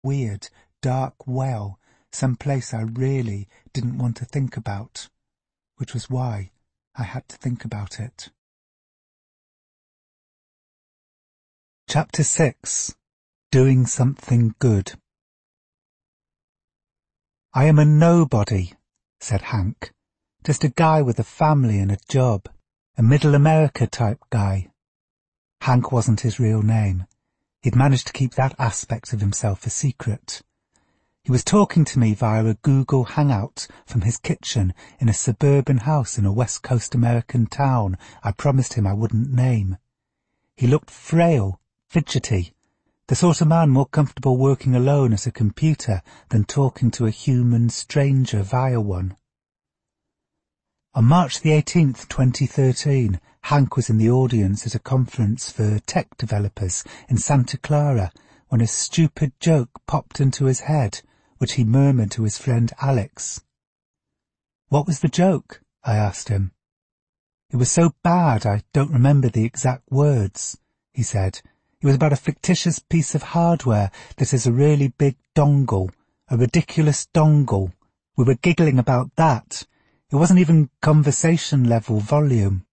weird, dark well, some place I really didn't want to think about, which was why I had to think about it. Chapter 6. Doing Something Good. "I am a nobody," said Hank. "Just a guy with a family and a job. A middle America type guy." Hank wasn't his real name. He'd managed to keep that aspect of himself a secret. He was talking to me via a Google Hangout from his kitchen in a suburban house in a West Coast American town I promised him I wouldn't name. He looked frail, fidgety, the sort of man more comfortable working alone at a computer than talking to a human stranger via one. On March the 18th, 2013, Hank was in the audience at a conference for tech developers in Santa Clara when a stupid joke popped into his head, which he murmured to his friend Alex. "What was the joke?" I asked him. "It was so bad I don't remember the exact words," he said. "It was about a fictitious piece of hardware that is a really big dongle, a ridiculous dongle. We were giggling about that. It wasn't even conversation-level volume."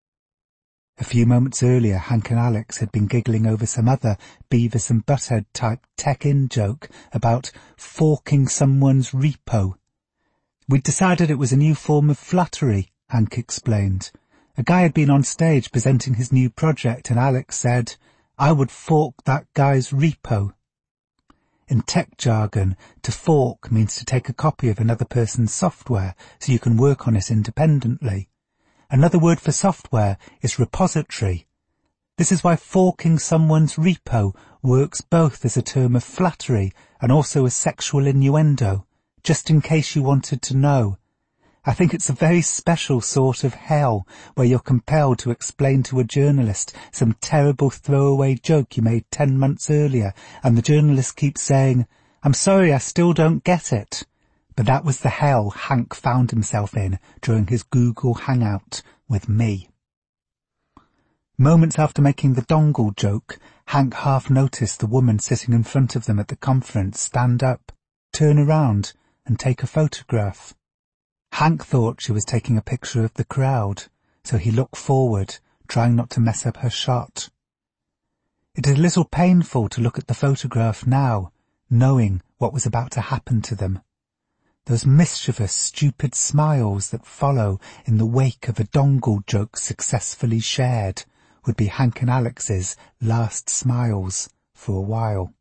A few moments earlier, Hank and Alex had been giggling over some other Beavis and Butthead-type tech-in joke about forking someone's repo. "We'd decided it was a new form of flattery," Hank explained. "A guy had been on stage presenting his new project, and Alex said, 'I would fork that guy's repo.' In tech jargon, to fork means to take a copy of another person's software so you can work on it independently. Another word for software is repository. This is why forking someone's repo works both as a term of flattery and also as sexual innuendo, just in case you wanted to know. I think it's a very special sort of hell where you're compelled to explain to a journalist some terrible throwaway joke you made 10 months earlier, and the journalist keeps saying, 'I'm sorry, I still don't get it.' But that was the hell Hank found himself in during his Google Hangout with me." Moments after making the dongle joke, Hank half noticed the woman sitting in front of them at the conference stand up, turn around, and take a photograph. Hank thought she was taking a picture of the crowd, so he looked forward, trying not to mess up her shot. It is a little painful to look at the photograph now, knowing what was about to happen to them. Those mischievous, stupid smiles that follow in the wake of a dongle joke successfully shared would be Hank and Alex's last smiles for a while.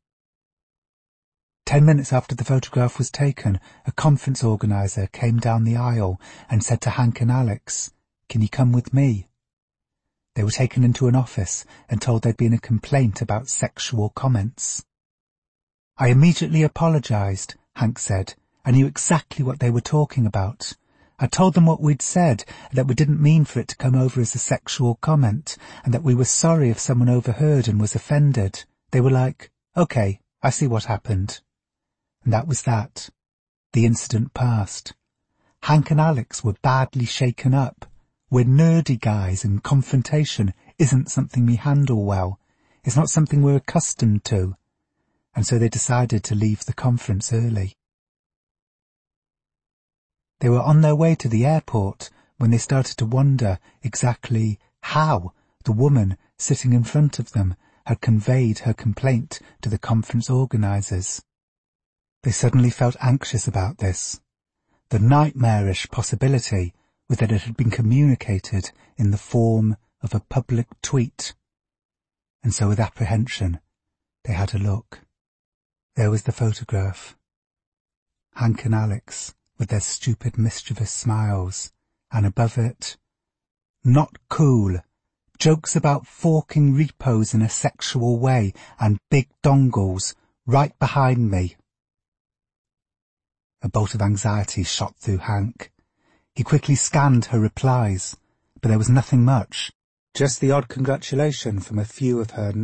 10 minutes after the photograph was taken, a conference organizer came down the aisle and said to Hank and Alex, "Can you come with me?" They were taken into an office and told there'd been a complaint about sexual comments. "I immediately apologized," Hank said. "I knew exactly what they were talking about. I told them what we'd said, that we didn't mean for it to come over as a sexual comment, and that we were sorry if someone overheard and was offended. They were like, 'Okay, I see what happened.' And that was that. The incident passed. Hank and Alex were badly shaken up. We're nerdy guys, and confrontation isn't something we handle well. It's not something we're accustomed to. And so they decided to leave the conference early. They were on their way to the airport when they started to wonder exactly how the woman sitting in front of them had conveyed her complaint to the conference organizers. They suddenly felt anxious about this. The nightmarish possibility was that it had been communicated in the form of a public tweet. And so with apprehension, they had a look. There was the photograph. Hank and Alex, with their stupid, mischievous smiles, and above it, "Not cool. Jokes about forking repos in a sexual way and big dongles right behind me." A bolt of anxiety shot through Hank. He quickly scanned her replies, but there was nothing much. Just the odd congratulation from a few of her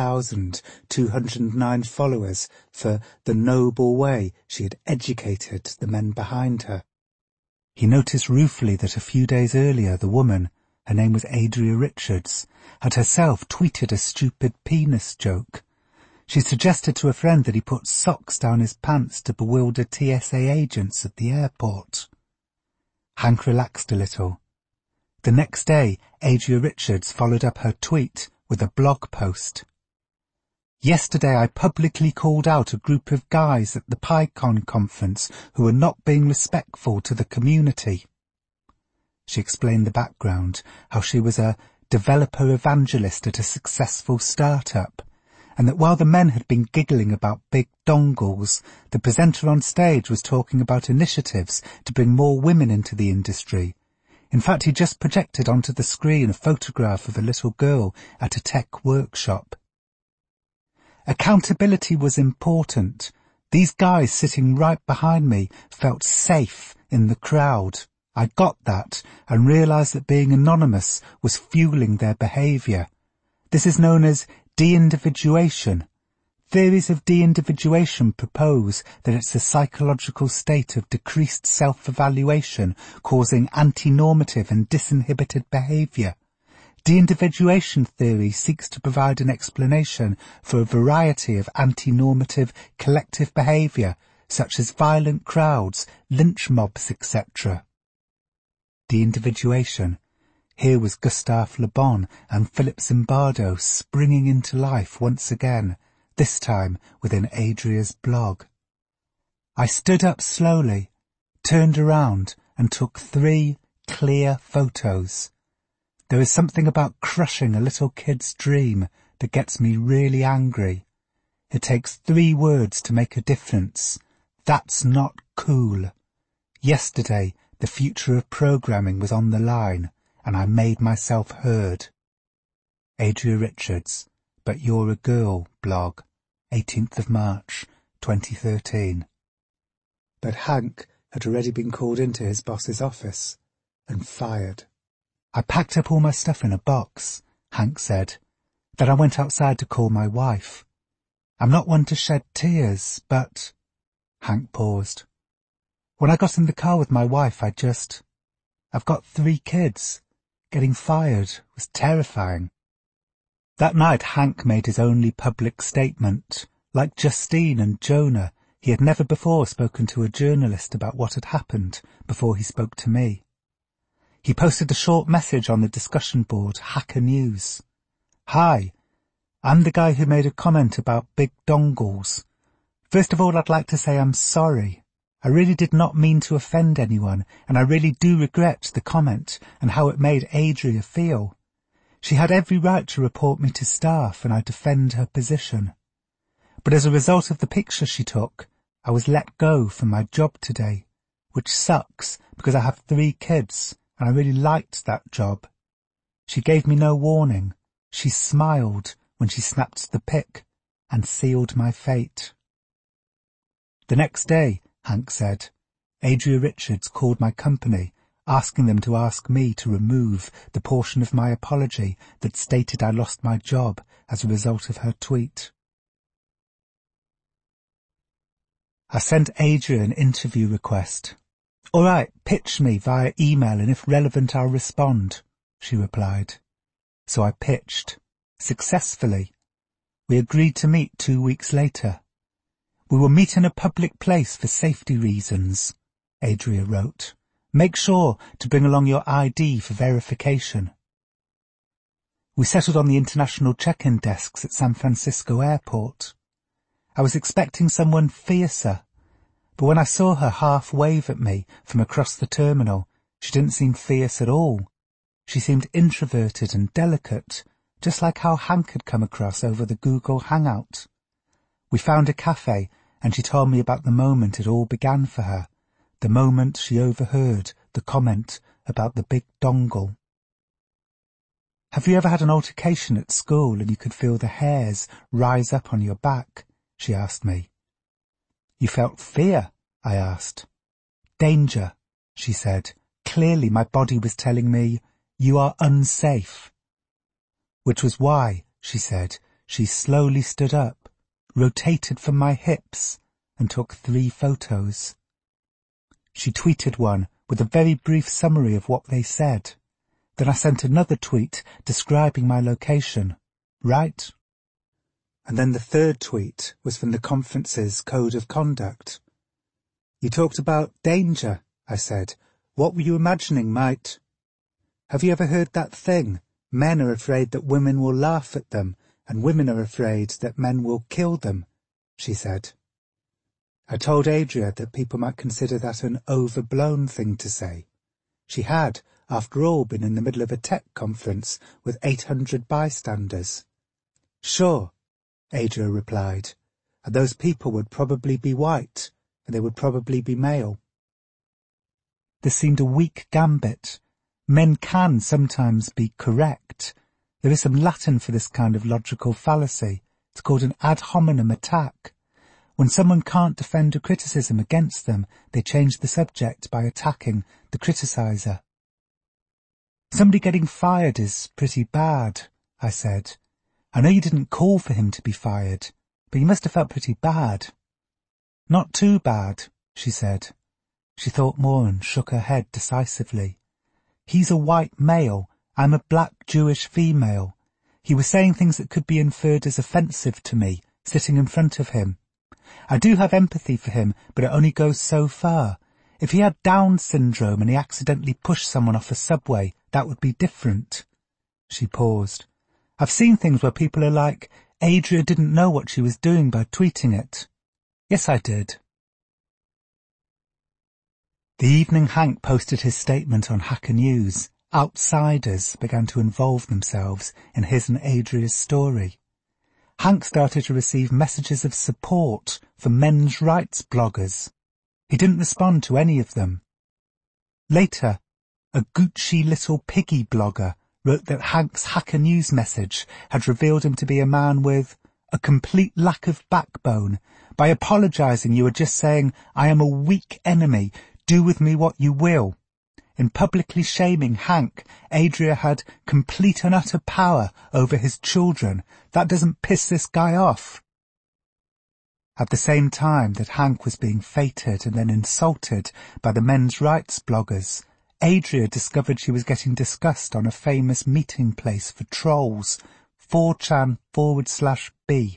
9,209 followers for the noble way she had educated the men behind her. He noticed ruefully that a few days earlier the woman, her name was Adria Richards, had herself tweeted a stupid penis joke. She suggested to a friend that he put socks down his pants to bewilder TSA agents at the airport. Hank relaxed a little. The next day, Adria Richards followed up her tweet with a blog post. Yesterday I publicly called out a group of guys at the PyCon conference who were not being respectful to the community. She explained the background, how she was a developer evangelist at a successful startup, and that while the men had been giggling about big dongles, the presenter on stage was talking about initiatives to bring more women into the industry. In fact, he just projected onto the screen a photograph of a little girl at a tech workshop. Accountability was important. These guys sitting right behind me felt safe in the crowd. I got that and realized that being anonymous was fueling their behavior. This is known as de-individuation. Theories of de-individuation propose that it's a psychological state of decreased self-evaluation causing anti-normative and disinhibited behavior. De-individuation theory seeks to provide an explanation for a variety of anti-normative collective behavior, such as violent crowds, lynch mobs, etc. De-individuation. Here was Gustave Le Bon and Philip Zimbardo springing into life once again, this time within Adria's blog. I stood up slowly, turned around and took 3 clear photos. There is something about crushing a little kid's dream that gets me really angry. It takes 3 words to make a difference. That's not cool. Yesterday, the future of programming was on the line, and I made myself heard. Adria Richards, But You're a Girl blog, 18th of March, 2013. But Hank had already been called into his boss's office and fired. I packed up all my stuff in a box, Hank said. Then I went outside to call my wife. I'm not one to shed tears, but... Hank paused. When I got in the car with my wife, I've got 3 kids. Getting fired was terrifying. That night Hank made his only public statement. Like Justine and Jonah, he had never before spoken to a journalist about what had happened before he spoke to me. He posted a short message on the discussion board, Hacker News. Hi, I'm the guy who made a comment about big dongles. First of all, I'd like to say I'm sorry. I really did not mean to offend anyone, and I really do regret the comment and how it made Adria feel. She had every right to report me to staff, and I defend her position. But as a result of the picture she took, I was let go from my job today, which sucks because I have 3 kids. And I really liked that job. She gave me no warning. She smiled when she snapped the pic and sealed my fate. The next day, Hank said, Adria Richards called my company, asking them to ask me to remove the portion of my apology that stated I lost my job as a result of her tweet. I sent Adria an interview request. All right, pitch me via email, and if relevant, I'll respond, she replied. So I pitched. Successfully. We agreed to meet 2 weeks later. We will meet in a public place for safety reasons, Adria wrote. Make sure to bring along your ID for verification. We settled on the international check-in desks at San Francisco Airport. I was expecting someone fiercer. But when I saw her half wave at me from across the terminal, she didn't seem fierce at all. She seemed introverted and delicate, just like how Hank had come across over the Google Hangout. We found a cafe, and she told me about the moment it all began for her, the moment she overheard the comment about the big dongle. Have you ever had an altercation at school and you could feel the hairs rise up on your back? She asked me. You felt fear? I asked. Danger, she said. Clearly my body was telling me, you are unsafe. Which was why, she said, she slowly stood up, rotated from my hips, and took 3 photos. She tweeted one with a very brief summary of what they said. Then I sent another tweet describing my location. Right? And then the third tweet was from the conference's code of conduct. You talked about danger, I said. What were you imagining might... Have you ever heard that thing? Men are afraid that women will laugh at them, and women are afraid that men will kill them, she said. I told Adria that people might consider that an overblown thing to say. She had, after all, been in the middle of a tech conference with 800 bystanders. Sure, Adria replied, and those people would probably be white, and they would probably be male. This seemed a weak gambit. Men can sometimes be correct. There is some Latin for this kind of logical fallacy. It's called an ad hominem attack. When someone can't defend a criticism against them, they change the subject by attacking the criticizer. Somebody getting fired is pretty bad, I said. I know you didn't call for him to be fired, but you must have felt pretty bad. Not too bad, she said. She thought more and shook her head decisively. He's a white male. I'm a black Jewish female. He was saying things that could be inferred as offensive to me, sitting in front of him. I do have empathy for him, but it only goes so far. If he had Down syndrome and he accidentally pushed someone off a subway, that would be different. She paused. I've seen things where people are like, Adria didn't know what she was doing by tweeting it. Yes, I did. The evening Hank posted his statement on Hacker News, outsiders began to involve themselves in his and Adria's story. Hank started to receive messages of support from men's rights bloggers. He didn't respond to any of them. Later, a Gucci little piggy blogger wrote that Hank's Hacker News message had revealed him to be a man with a complete lack of backbone. By apologizing, you were just saying, I am a weak enemy, do with me what you will. In publicly shaming Hank, Adria had complete and utter power over his children. That doesn't piss this guy off. At the same time that Hank was being feted and then insulted by the men's rights bloggers, Adria discovered she was getting discussed on a famous meeting place for trolls, 4chan/B.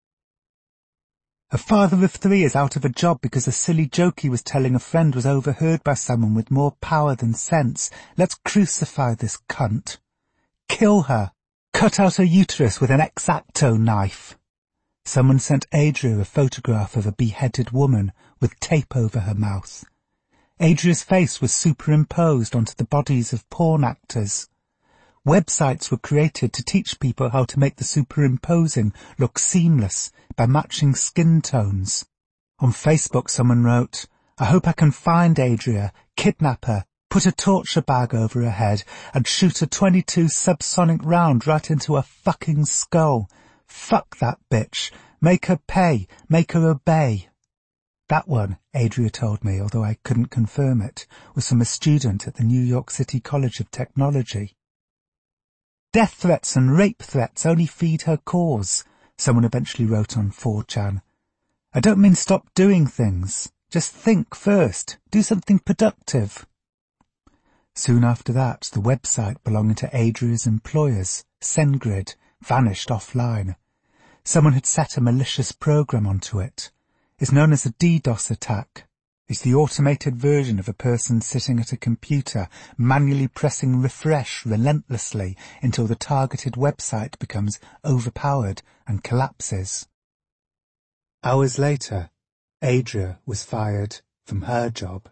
A father of 3 is out of a job because a silly joke he was telling a friend was overheard by someone with more power than sense. Let's crucify this cunt. Kill her. Cut out her uterus with an X-Acto knife. Someone sent Adria a photograph of a beheaded woman with tape over her mouth. Adria's face was superimposed onto the bodies of porn actors. Websites were created to teach people how to make the superimposing look seamless by matching skin tones. On Facebook someone wrote, I hope I can find Adria, kidnap her, put a torture bag over her head and shoot a .22 subsonic round right into her fucking skull. Fuck that bitch. Make her pay. Make her obey. That one, Adria told me, although I couldn't confirm it, was from a student at the New York City College of Technology. Death threats and rape threats only feed her cause, someone eventually wrote on 4chan. I don't mean stop doing things. Just think first. Do something productive. Soon after that, the website belonging to Adria's employers, SendGrid, vanished offline. Someone had set a malicious program onto it. It's known as a DDoS attack. It's the automated version of a person sitting at a computer, manually pressing refresh relentlessly until the targeted website becomes overpowered and collapses. Hours later, Adria was fired from her job.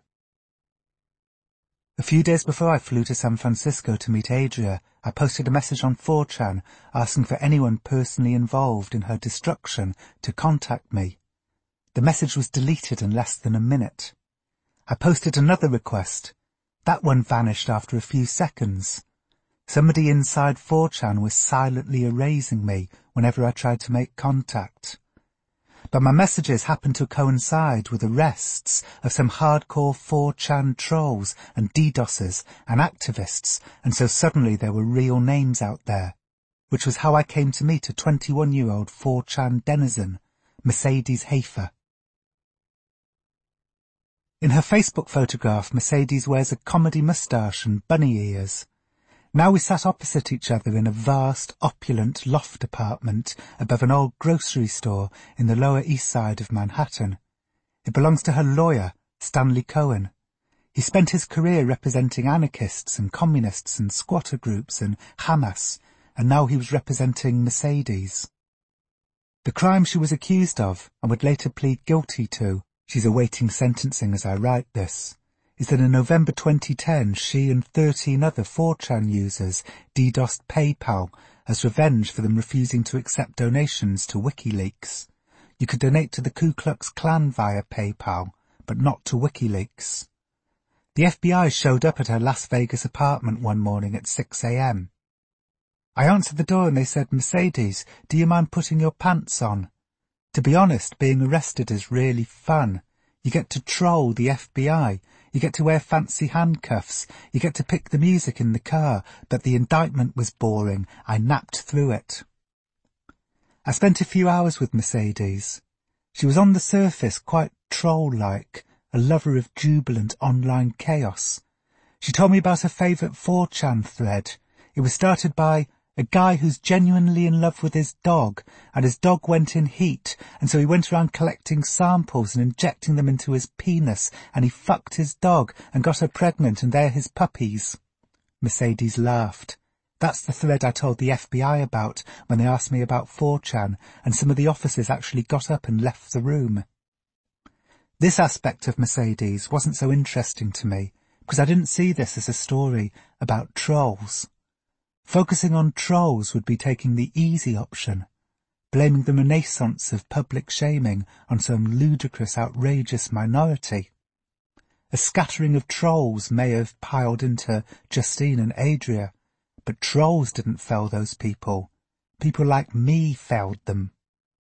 A few days before I flew to San Francisco to meet Adria, I posted a message on 4chan asking for anyone personally involved in her destruction to contact me. The message was deleted in less than a minute. I posted another request. That one vanished after a few seconds. Somebody inside 4chan was silently erasing me whenever I tried to make contact. But my messages happened to coincide with arrests of some hardcore 4chan trolls and DDoSers and activists, and so suddenly there were real names out there, which was how I came to meet a 21-year-old 4chan denizen, Mercedes Hafer. In her Facebook photograph, Mercedes wears a comedy moustache and bunny ears. Now we sat opposite each other in a vast, opulent loft apartment above an old grocery store in the Lower East Side of Manhattan. It belongs to her lawyer, Stanley Cohen. He spent his career representing anarchists and communists and squatter groups and Hamas, and now he was representing Mercedes. The crime she was accused of, and would later plead guilty to, she's awaiting sentencing as I write this, is that in November 2010 she and 13 other 4chan users DDoSed PayPal as revenge for them refusing to accept donations to WikiLeaks. You could donate to the Ku Klux Klan via PayPal, but not to WikiLeaks. The FBI showed up at her Las Vegas apartment one morning at 6 a.m. I answered the door and they said, "Mercedes, do you mind putting your pants on?" To be honest, being arrested is really fun. You get to troll the FBI. You get to wear fancy handcuffs. You get to pick the music in the car, but the indictment was boring. I napped through it. I spent a few hours with Mercedes. She was on the surface quite troll-like, a lover of jubilant online chaos. She told me about her favourite 4chan thread. It was started by a guy who's genuinely in love with his dog, and his dog went in heat, and so he went around collecting samples and injecting them into his penis, and he fucked his dog and got her pregnant, and they're his puppies. Mercedes laughed. That's the thread I told the FBI about when they asked me about 4chan, and some of the officers actually got up and left the room. This aspect of Mercedes wasn't so interesting to me, because I didn't see this as a story about trolls. Focusing on trolls would be taking the easy option, blaming the renaissance of public shaming on some ludicrous, outrageous minority. A scattering of trolls may have piled into Justine and Adria, but trolls didn't fell those people. People like me felled them.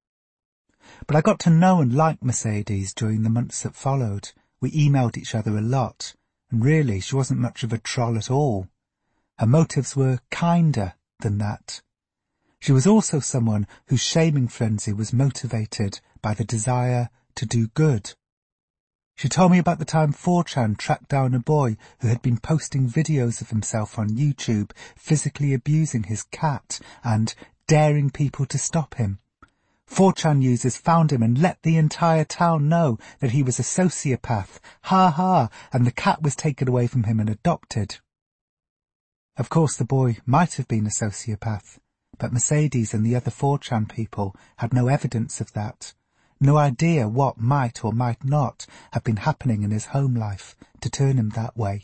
But I got to know and like Mercedes during the months that followed. We emailed each other a lot, and really she wasn't much of a troll at all. Her motives were kinder than that. She was also someone whose shaming frenzy was motivated by the desire to do good. She told me about the time 4chan tracked down a boy who had been posting videos of himself on YouTube, physically abusing his cat and daring people to stop him. 4chan users found him and let the entire town know that he was a sociopath, and the cat was taken away from him and adopted. Of course, the boy might have been a sociopath, but Mercedes and the other 4chan people had no evidence of that, no idea what might or might not have been happening in his home life to turn him that way.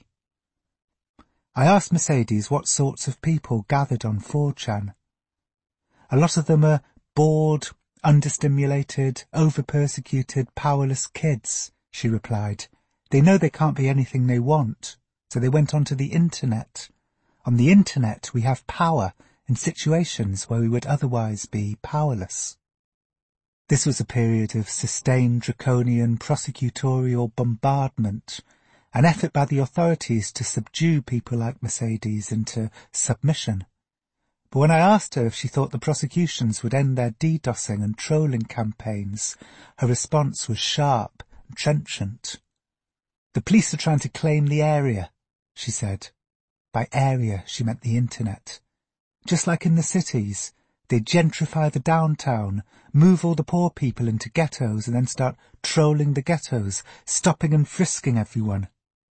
I asked Mercedes what sorts of people gathered on 4chan. A lot of them are bored, understimulated, over-persecuted, powerless kids, she replied. They know they can't be anything they want, so they went onto the internet. On the internet, we have power in situations where we would otherwise be powerless. This was a period of sustained draconian prosecutorial bombardment, an effort by the authorities to subdue people like Mercedes into submission. But when I asked her if she thought the prosecutions would end their DDoSing and trolling campaigns, her response was sharp and trenchant. "The police are trying to claim the area," she said. By area, she meant the internet. Just like in the cities, they gentrify the downtown, move all the poor people into ghettos and then start trolling the ghettos, stopping and frisking everyone.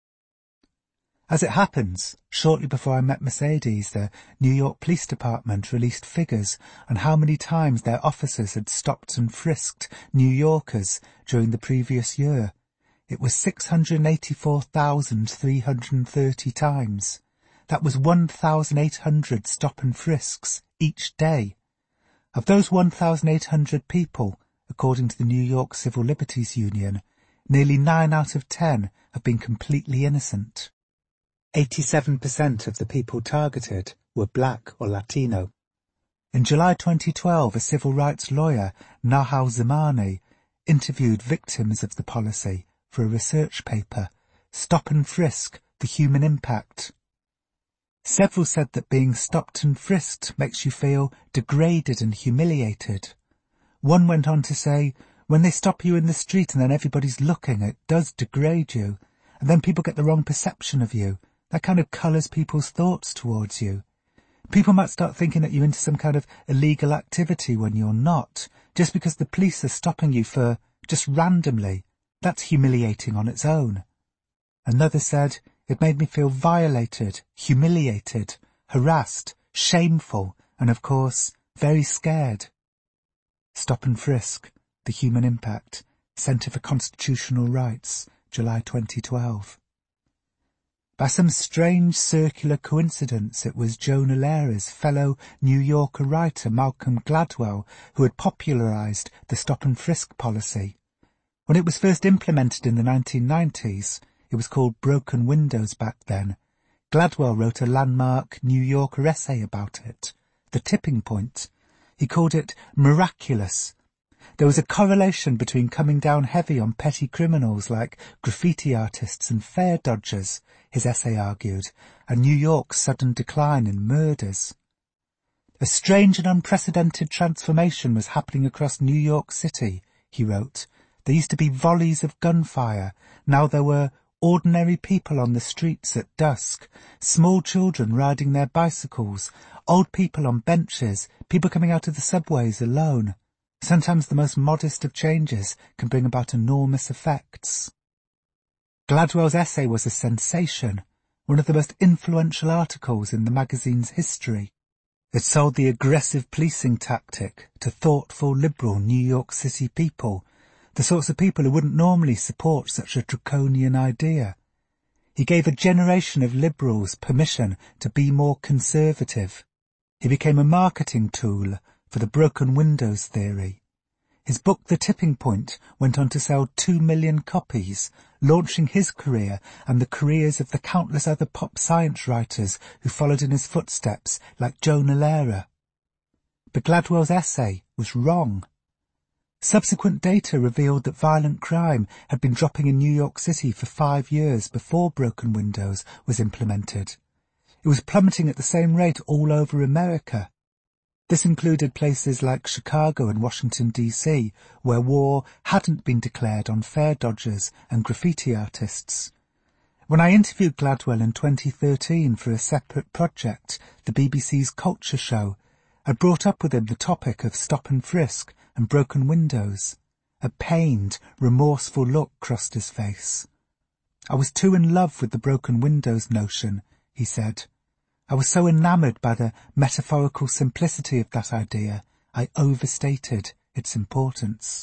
As it happens, shortly before I met Mercedes, the New York Police Department released figures on how many times their officers had stopped and frisked New Yorkers during the previous year. It was 684,330 times. That was 1,800 stop and frisks each day. Of those 1,800 people, according to the New York Civil Liberties Union, nearly 9 out of 10 have been completely innocent. 87% of the people targeted were black or Latino. In July 2012, a civil rights lawyer, Nahal Zamani, interviewed victims of the policy for a research paper, Stop and Frisk, the Human Impact. Several said that being stopped and frisked makes you feel degraded and humiliated. One went on to say, when they stop you in the street and then everybody's looking, it does degrade you, and then people get the wrong perception of you. That kind of colours people's thoughts towards you. People might start thinking that you're into some kind of illegal activity when you're not, just because the police are stopping you for just randomly. That's humiliating on its own. Another said, it made me feel violated, humiliated, harassed, shameful, and of course, very scared. Stop and Frisk, The Human Impact, Centre for Constitutional Rights, July 2012. By some strange circular coincidence, it was Jonah Lehrer's fellow New Yorker writer Malcolm Gladwell who had popularised the stop and frisk policy. When it was first implemented in the 1990s, it was called Broken Windows back then, Gladwell wrote a landmark New Yorker essay about it, The Tipping Point. He called it miraculous. There was a correlation between coming down heavy on petty criminals like graffiti artists and fare dodgers, his essay argued, and New York's sudden decline in murders. A strange and unprecedented transformation was happening across New York City, he wrote. There used to be volleys of gunfire. Now there were ordinary people on the streets at dusk, small children riding their bicycles, old people on benches, people coming out of the subways alone. Sometimes the most modest of changes can bring about enormous effects. Gladwell's essay was a sensation, one of the most influential articles in the magazine's history. It sold the aggressive policing tactic to thoughtful, liberal New York City people, the sorts of people who wouldn't normally support such a draconian idea. He gave a generation of liberals permission to be more conservative. He became a marketing tool for the broken windows theory. His book The Tipping Point went on to sell 2 million copies, launching his career and the careers of the countless other pop science writers who followed in his footsteps, like Jonah Lehrer. But Gladwell's essay was wrong. Subsequent data revealed that violent crime had been dropping in New York City for 5 years before Broken Windows was implemented. It was plummeting at the same rate all over America. This included places like Chicago and Washington, D.C., where war hadn't been declared on fare dodgers and graffiti artists. When I interviewed Gladwell in 2013 for a separate project, the BBC's Culture Show, I brought up with him the topic of stop and frisk and broken windows. A pained, remorseful look crossed his face. I was too in love with the broken windows notion, he said. I was so enamoured by the metaphorical simplicity of that idea, I overstated its importance.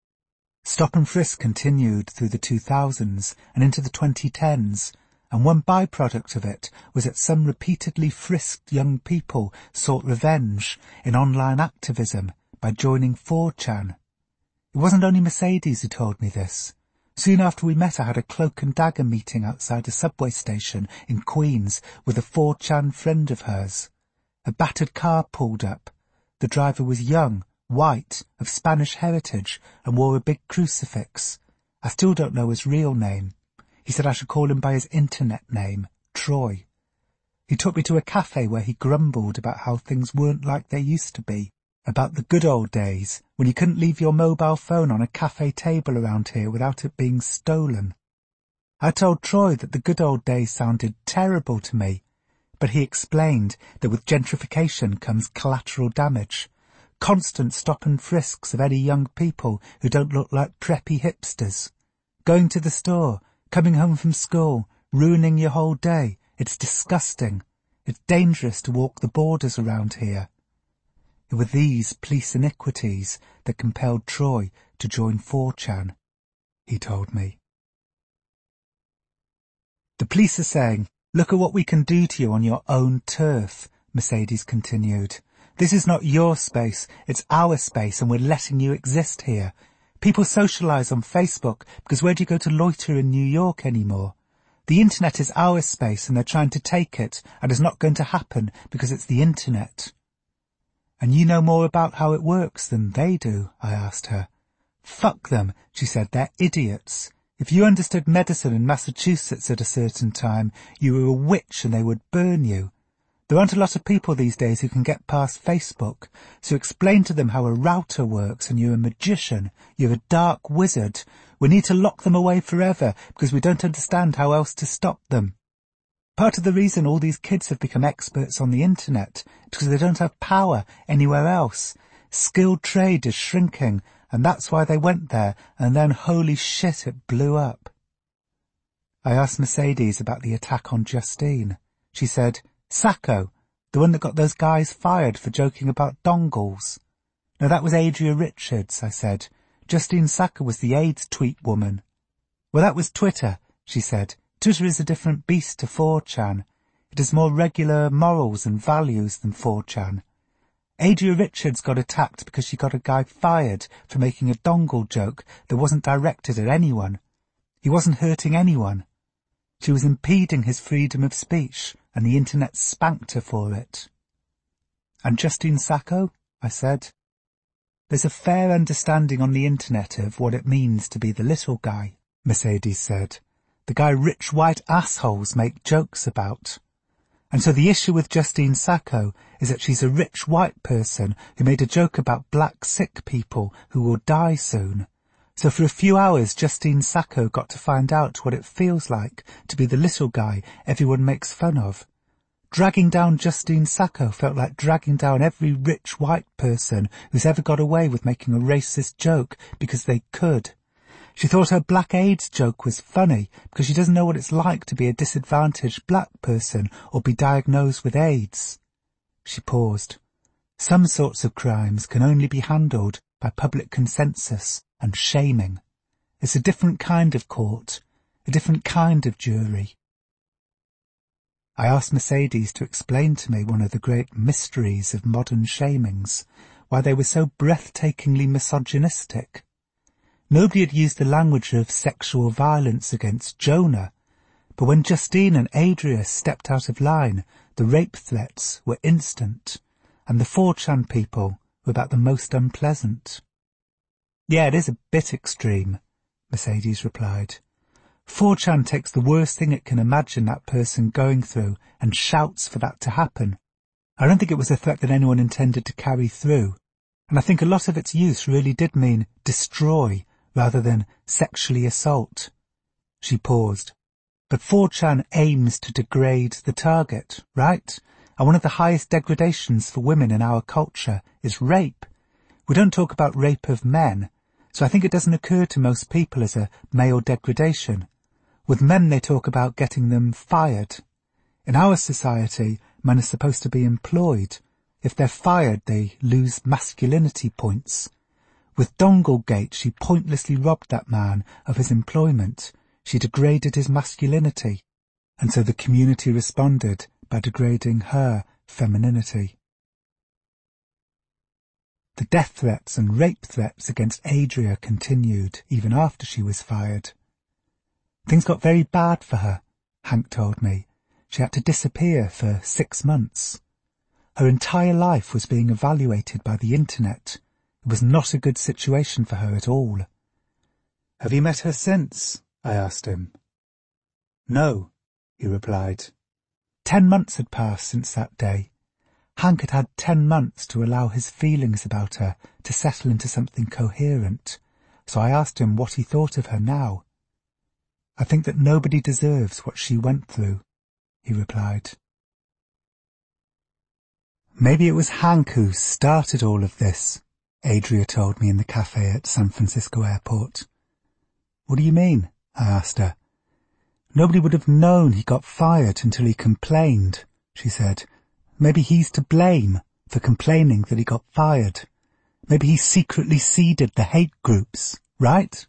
Stop and frisk continued through the 2000s and into the 2010s, and one byproduct of it was that some repeatedly frisked young people sought revenge in online activism by joining 4chan. It wasn't only Mercedes who told me this. Soon after we met, I had a cloak and dagger meeting outside a subway station in Queens with a 4chan friend of hers. A battered car pulled up. The driver was young, white, of Spanish heritage, and wore a big crucifix. I still don't know his real name. He said I should call him by his internet name, Troy. He took me to a cafe where he grumbled about how things weren't like they used to be, about the good old days when you couldn't leave your mobile phone on a cafe table around here without it being stolen. I told Troy that the good old days sounded terrible to me, but he explained that with gentrification comes collateral damage, constant stop and frisks of any young people who don't look like preppy hipsters. Going to the store, coming home from school, ruining your whole day. It's disgusting. It's dangerous to walk the borders around here. It were these police iniquities that compelled Troy to join 4chan, he told me. The police are saying, look at what we can do to you on your own turf, Mercedes continued. This is not your space, it's our space, and we're letting you exist here. People socialise on Facebook because where do you go to loiter in New York anymore? The internet is our space and they're trying to take it, and it's not going to happen because it's the internet. And you know more about how it works than they do, I asked her. Fuck them, she said, they're idiots. If you understood medicine in Massachusetts at a certain time, you were a witch and they would burn you. There aren't a lot of people these days who can get past Facebook, so explain to them how a router works and you're a magician, you're a dark wizard. We need to lock them away forever because we don't understand how else to stop them. Part of the reason all these kids have become experts on the internet is because they don't have power anywhere else. Skilled trade is shrinking, and that's why they went there, and then holy shit, it blew up. I asked Mercedes about the attack on Justine. She said, Sacco, the one that got those guys fired for joking about dongles. No, that was Adria Richards, I said. Justine Sacco was the AIDS tweet woman. Well, that was Twitter, she said. Twitter is a different beast to 4chan. It has more regular morals and values than 4chan. Adria Richards got attacked because she got a guy fired for making a dongle joke that wasn't directed at anyone. He wasn't hurting anyone. She was impeding his freedom of speech, and the internet spanked her for it. And Justine Sacco? I said. There's a fair understanding on the internet of what it means to be the little guy, Mercedes said. The guy rich white assholes make jokes about. And so the issue with Justine Sacco is that she's a rich white person who made a joke about black sick people who will die soon. So for a few hours Justine Sacco got to find out what it feels like to be the little guy everyone makes fun of. Dragging down Justine Sacco felt like dragging down every rich white person who's ever got away with making a racist joke because they could. She thought her black AIDS joke was funny because she doesn't know what it's like to be a disadvantaged black person or be diagnosed with AIDS. She paused. Some sorts of crimes can only be handled by public consensus and shaming. It's a different kind of court, a different kind of jury. I asked Mercedes to explain to me one of the great mysteries of modern shamings, why they were so breathtakingly misogynistic. Nobody had used the language of sexual violence against Jonah, but when Justine and Adria stepped out of line, the rape threats were instant, and the 4chan people were about the most unpleasant. Yeah, it is a bit extreme, Mercedes replied. 4chan takes the worst thing it can imagine that person going through and shouts for that to happen. I don't think it was a threat that anyone intended to carry through, and I think a lot of its use really did mean destroy rather than sexually assault. She paused. But 4chan aims to degrade the target, right? And one of the highest degradations for women in our culture is rape. We don't talk about rape of men, so I think it doesn't occur to most people as a male degradation. With men they talk about getting them fired. In our society, men are supposed to be employed. If they're fired, they lose masculinity points. With Donglegate, she pointlessly robbed that man of his employment. She degraded his masculinity, and so the community responded by degrading her femininity. The death threats and rape threats against Adria continued even after she was fired. Things got very bad for her, Hank told me. She had to disappear for 6 months. Her entire life was being evaluated by the internet. It was not a good situation for her at all. Have you met her since? I asked him. No, he replied. 10 months had passed since that day. Hank had had 10 months to allow his feelings about her to settle into something coherent, so I asked him what he thought of her now. I think that nobody deserves what she went through, he replied. Maybe it was Hank who started all of this, Adria told me in the cafe at San Francisco Airport. What do you mean? I asked her. Nobody would have known he got fired until he complained, she said. Maybe he's to blame for complaining that he got fired. Maybe he secretly seeded the hate groups, right?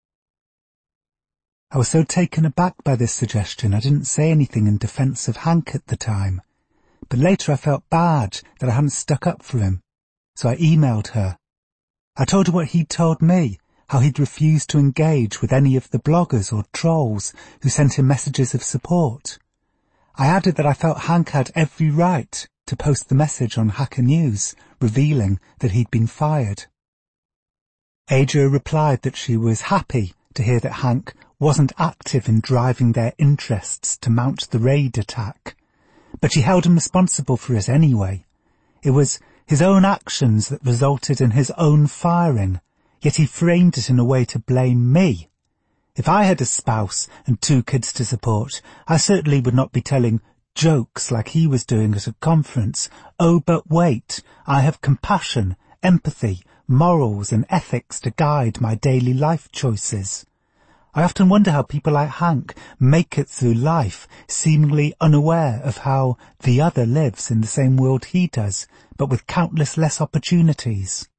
I was so taken aback by this suggestion I didn't say anything in defence of Hank at the time. But later I felt bad that I hadn't stuck up for him, so I emailed her. I told her what he'd told me, how he'd refused to engage with any of the bloggers or trolls who sent him messages of support. I added that I felt Hank had every right to post the message on Hacker News, revealing that he'd been fired. Adria replied that she was happy to hear that Hank wasn't active in driving their interests to mount the raid attack, but she held him responsible for it anyway. It was his own actions that resulted in his own firing, yet he framed it in a way to blame me. If I had a spouse and 2 kids to support, I certainly would not be telling jokes like he was doing at a conference. Oh, but wait, I have compassion, empathy, morals and ethics to guide my daily life choices. I often wonder how people like Hank make it through life, seemingly unaware of how the other lives in the same world he does, but with countless less opportunities.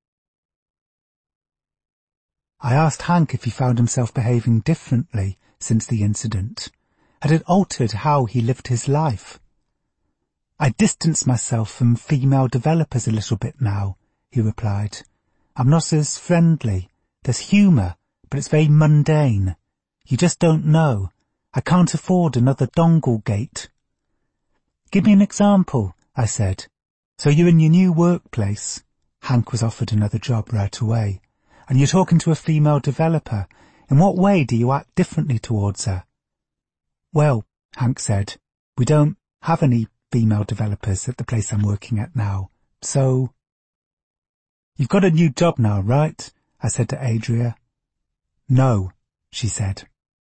I asked Hank if he found himself behaving differently since the incident. Had it altered how he lived his life? I distance myself from female developers a little bit now, he replied. I'm not as friendly. There's humour, but it's very mundane. You just don't know. I can't afford another Donglegate. Give me an example, I said. So you're in your new workplace. Hank was offered another job right away. And you're talking to a female developer. In what way do you act differently towards her? Well, Hank said, we don't have any female developers at the place I'm working at now. So... You've got a new job now, right? I said to Adria. No, she said.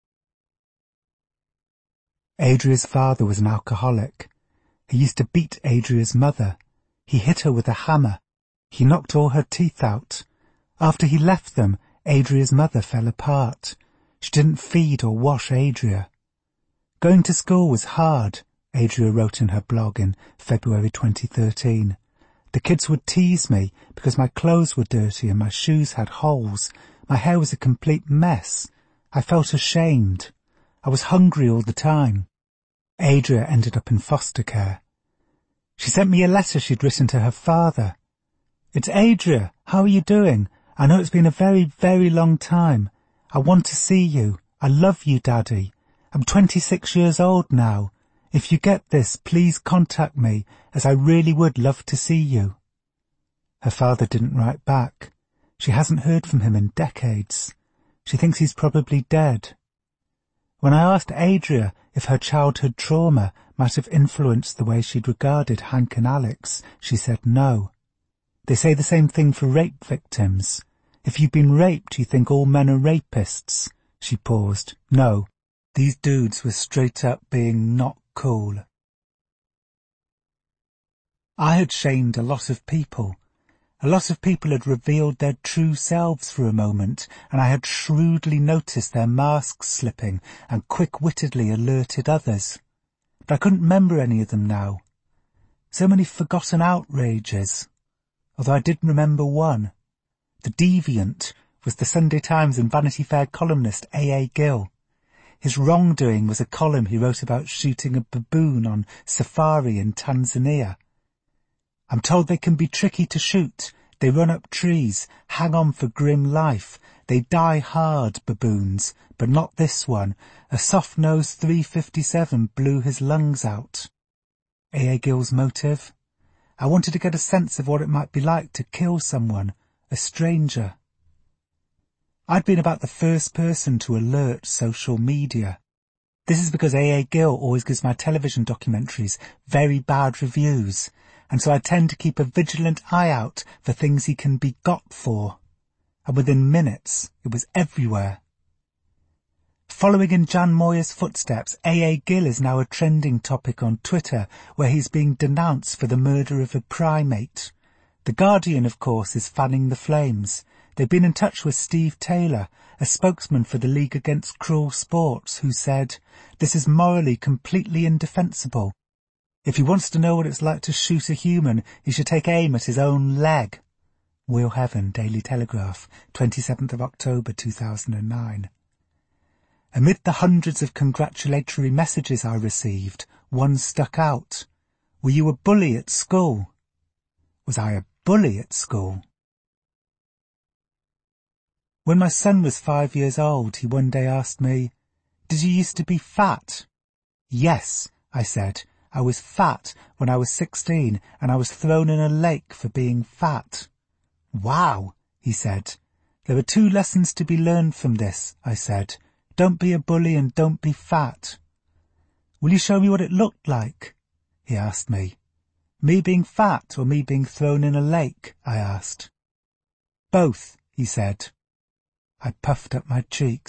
Adria's father was an alcoholic. He used to beat Adria's mother. He hit her with a hammer. He knocked all her teeth out. After he left them, Adria's mother fell apart. She didn't feed or wash Adria. Going to school was hard, Adria wrote in her blog in February 2013. The kids would tease me because my clothes were dirty and my shoes had holes. My hair was a complete mess. I felt ashamed. I was hungry all the time. Adria ended up in foster care. She sent me a letter she'd written to her father. It's Adria. How are you doing? I know it's been a very, very long time. I want to see you. I love you, Daddy. I'm 26 years old now. If you get this, please contact me, as I really would love to see you. Her father didn't write back. She hasn't heard from him in decades. She thinks he's probably dead. When I asked Adria if her childhood trauma might have influenced the way she'd regarded Hank and Alex, she said no. They say the same thing for rape victims. If you've been raped, you think all men are rapists. She paused. No, these dudes were straight up being not cool. I had shamed a lot of people. A lot of people had revealed their true selves for a moment, and I had shrewdly noticed their masks slipping and quick-wittedly alerted others. But I couldn't remember any of them now. So many forgotten outrages. Although I did remember one. The deviant was the Sunday Times and Vanity Fair columnist A.A. Gill. His wrongdoing was a column he wrote about shooting a baboon on safari in Tanzania. I'm told they can be tricky to shoot. They run up trees, hang on for grim life. They die hard, baboons, but not this one. A soft-nosed .357 blew his lungs out. A.A. Gill's motive? I wanted to get a sense of what it might be like to kill someone, a stranger. I'd been about the first person to alert social media. This is because A.A. Gill always gives my television documentaries very bad reviews, and so I tend to keep a vigilant eye out for things he can be got for. And within minutes, it was everywhere. Following in Jan Moyer's footsteps, A.A. Gill is now a trending topic on Twitter, where he's being denounced for the murder of a primate. The Guardian, of course, is fanning the flames. They've been in touch with Steve Taylor, a spokesman for the League Against Cruel Sports, who said, "This is morally completely indefensible. If he wants to know what it's like to shoot a human, he should take aim at his own leg." Will Heaven, Daily Telegraph, 27th of October 2009. Amid the hundreds of congratulatory messages I received, one stuck out. Were you a bully at school? Was I a bully at school? When my son was 5 years old, he one day asked me, "Did you used to be fat?" "Yes," I said. "I was fat when I was 16, and I was thrown in a lake for being fat." "Wow," he said. "There are 2 lessons to be learned from this," I said. "Don't be a bully and don't be fat." "Will you show me what it looked like?" he asked me. "Me being fat or me being thrown in a lake?" I asked. "Both," he said. I puffed up my cheeks.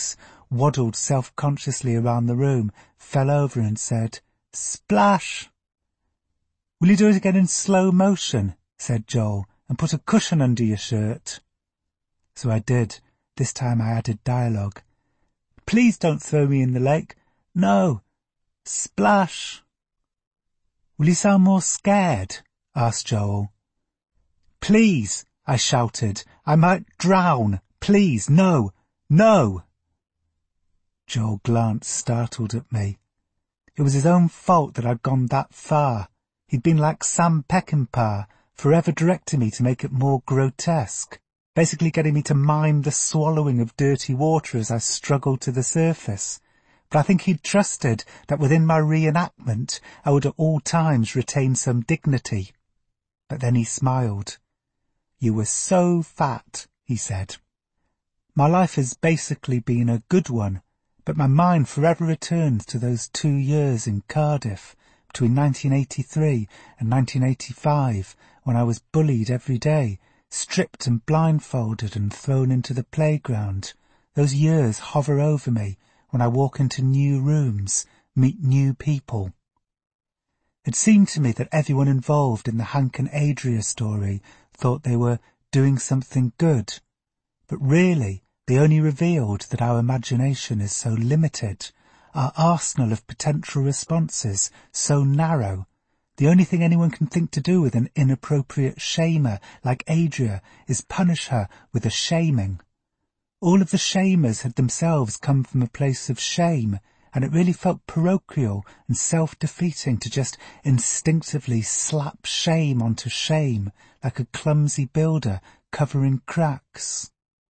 waddled self-consciously around the room, fell over and said, "Splash!" "Will you do it again in slow motion?" said Joel, "and put a cushion under your shirt?" So I did. This time I added dialogue. "Please don't throw me in the lake. No. Splash!" "Will you sound more scared?" asked Joel. "Please," I shouted. "I might drown. Please, no, no." Joel glanced startled at me. It was his own fault that I'd gone that far. He'd been like Sam Peckinpah, forever directing me to make it more grotesque, basically getting me to mime the swallowing of dirty water as I struggled to the surface. But I think he'd trusted that within my reenactment I would at all times retain some dignity. But then he smiled. "You were so fat," he said. My life has basically been a good one, but my mind forever returns to those 2 years in Cardiff, between 1983 and 1985, when I was bullied every day, stripped and blindfolded and thrown into the playground. Those years hover over me when I walk into new rooms, meet new people. It seemed to me that everyone involved in the Hank and Adria story thought they were doing something good, but really they only revealed that our imagination is so limited, our arsenal of potential responses so narrow. The only thing anyone can think to do with an inappropriate shamer like Adria is punish her with a shaming. All of the shamers had themselves come from a place of shame, and it really felt parochial and self-defeating to just instinctively slap shame onto shame like a clumsy builder covering cracks.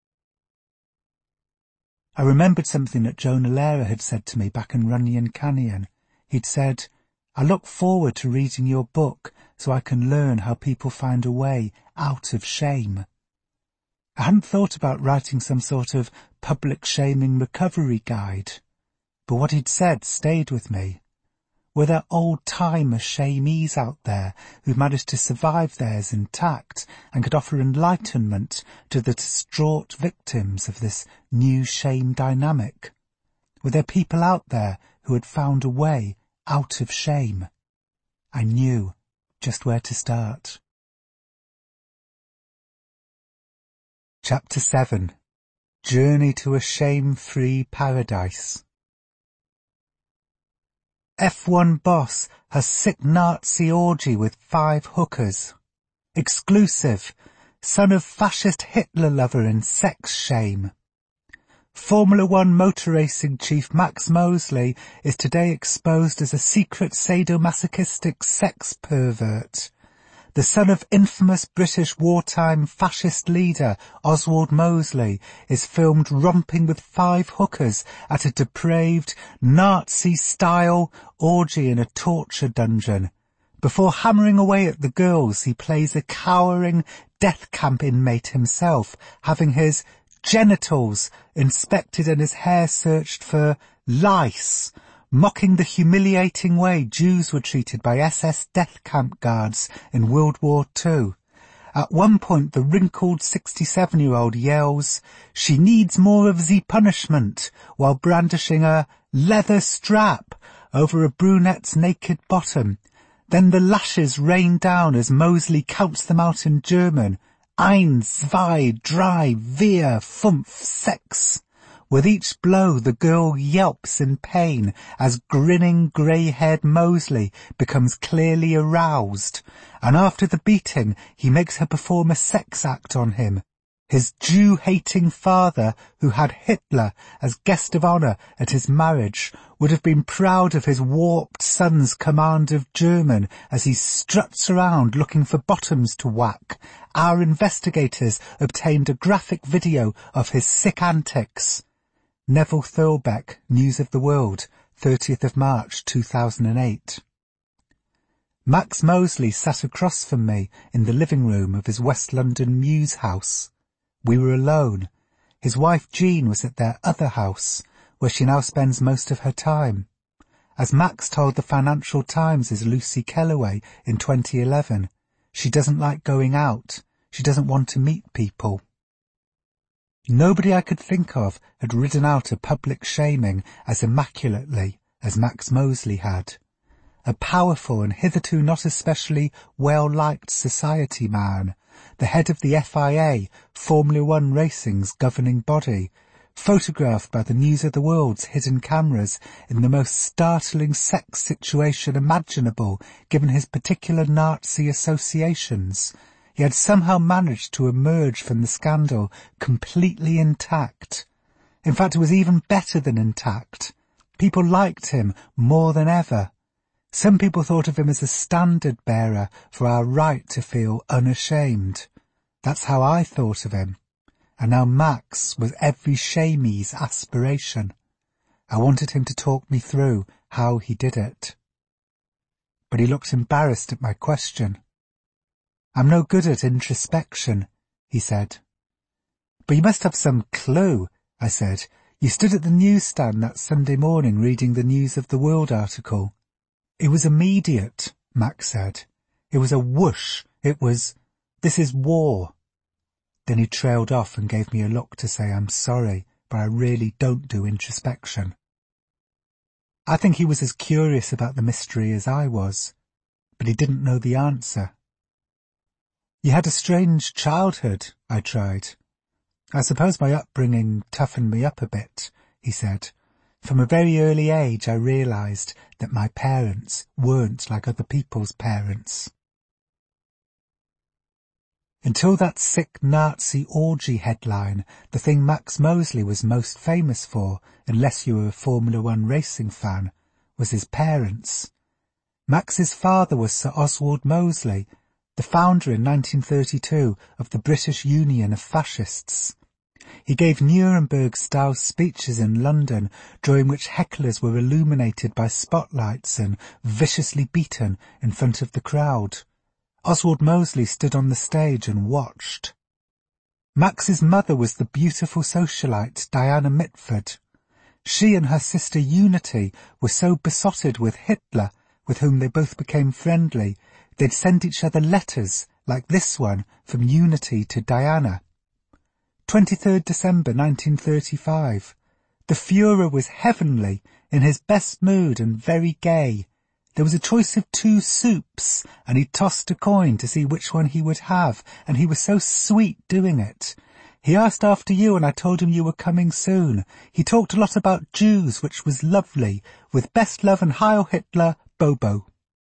I remembered something that Jonah Lehrer had said to me back in Runyon Canyon. He'd said, "I look forward to reading your book so I can learn how people find a way out of shame." I hadn't thought about writing some sort of public shaming recovery guide, but what he'd said stayed with me. Were there old-timer shamees out there who managed to survive theirs intact and could offer enlightenment to the distraught victims of this new shame dynamic? Were there people out there who had found a way out of shame? I knew just where to start. Chapter 7. Journey to a Shame-Free Paradise. F1 boss has sick Nazi orgy with 5 hookers. Exclusive. Son of fascist Hitler lover in sex shame. Formula One motor racing chief Max Mosley is today exposed as a secret sadomasochistic sex pervert. The son of infamous British wartime fascist leader Oswald Mosley is filmed romping with 5 hookers at a depraved Nazi-style orgy in a torture dungeon. Before hammering away at the girls, he plays a cowering death camp inmate himself, having his genitals inspected and his hair searched for lice, mocking the humiliating way Jews were treated by SS death camp guards in World War II. At one point, the wrinkled 67-year-old yells, "She needs more of the punishment," while brandishing a leather strap over a brunette's naked bottom. Then the lashes rain down as Mosley counts them out in German. 1, 2, 3, 4, 5, 6. With each blow, the girl yelps in pain as grinning grey-haired Mosley becomes clearly aroused, and after the beating, he makes her perform a sex act on him. His Jew-hating father, who had Hitler as guest of honour at his marriage, would have been proud of his warped son's command of German as he struts around looking for bottoms to whack. Our investigators obtained a graphic video of his sick antics. Neville Thurlbeck, News of the World, 30th of March 2008. Max Mosley sat across from me in the living room of his West London Mews house. We were alone. His wife Jean was at their other house, where she now spends most of her time. As Max told the Financial Times' Lucy Kellaway in 2011, she doesn't like going out. She doesn't want to meet people. Nobody I could think of had ridden out a public shaming as immaculately as Max Mosley had. A powerful and hitherto not especially well-liked society man, the head of the FIA, Formula One Racing's governing body, photographed by the News of the World's hidden cameras in the most startling sex situation imaginable given his particular Nazi associations. He had somehow managed to emerge from the scandal completely intact. In fact, it was even better than intact. People liked him more than ever. Some people thought of him as a standard-bearer for our right to feel unashamed. That's how I thought of him. And now Max was every shamey's aspiration. I wanted him to talk me through how he did it. But he looked embarrassed at my question. "I'm no good at introspection," he said. "But you must have some clue," I said. "You stood at the newsstand that Sunday morning reading the News of the World article." "It was immediate," Max said. "It was a whoosh. It was, 'This is war.'" Then he trailed off and gave me a look to say I'm sorry, but I really don't do introspection. I think he was as curious about the mystery as I was, but he didn't know the answer. "You had a strange childhood," I tried. "I suppose my upbringing toughened me up a bit," he said. "From a very early age I realized that my parents weren't like other people's parents." Until that sick Nazi orgy headline, the thing Max Mosley was most famous for, unless you were a Formula One racing fan, was his parents. Max's father was Sir Oswald Mosley, the founder in 1932 of the British Union of Fascists. He gave Nuremberg-style speeches in London, during which hecklers were illuminated by spotlights and viciously beaten in front of the crowd. Oswald Mosley stood on the stage and watched. Max's mother was the beautiful socialite Diana Mitford. She and her sister Unity were so besotted with Hitler, with whom they both became friendly, they'd send each other letters, like this one, from Unity to Diana. 23rd December 1935. The Führer was heavenly, in his best mood and very gay. There was a choice of 2 soups, and he tossed a coin to see which one he would have, and he was so sweet doing it. He asked after you, and I told him you were coming soon. He talked a lot about Jews, which was lovely. With best love and Heil Hitler, Bobo.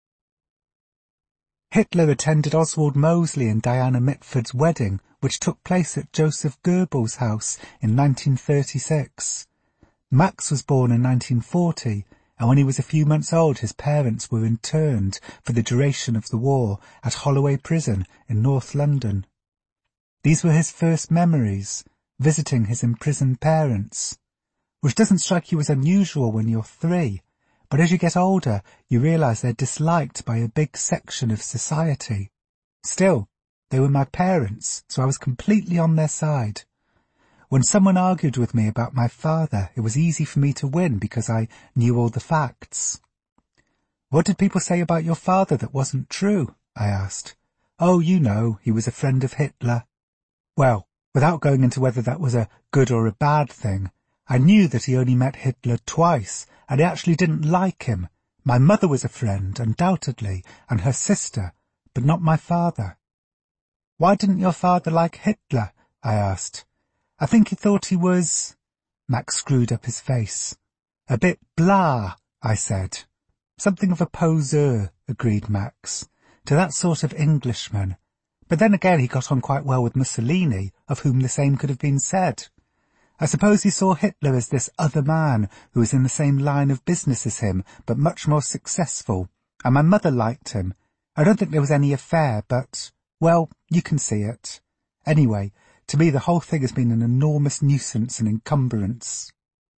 Hitler attended Oswald Mosley and Diana Mitford's wedding, which took place at Joseph Goebbels' house in 1936. Max was born in 1940, and when he was a few months old his parents were interned for the duration of the war at Holloway Prison in North London. These were his first memories, visiting his imprisoned parents, which doesn't strike you as unusual when you're 3, but as you get older you realise they're disliked by a big section of society. Still, they were my parents, so I was completely on their side. When someone argued with me about my father, it was easy for me to win because I knew all the facts. "What did people say about your father that wasn't true?" I asked. "Oh, you know, he was a friend of Hitler." Well, without going into whether that was a good or a bad thing, I knew that he only met Hitler twice, and I actually didn't like him. My mother was a friend, undoubtedly, and her sister, but not my father. "Why didn't your father like Hitler?" I asked. "I think he thought he was—" Max screwed up his face. "A bit blah," I said. "Something of a poseur," agreed Max. "To that sort of Englishman. But then again he got on quite well with Mussolini, of whom the same could have been said. I suppose he saw Hitler as this other man who was in the same line of business as him, but much more successful, and my mother liked him. I don't think there was any affair, but, well, you can see it. Anyway, to me the whole thing has been an enormous nuisance and encumbrance."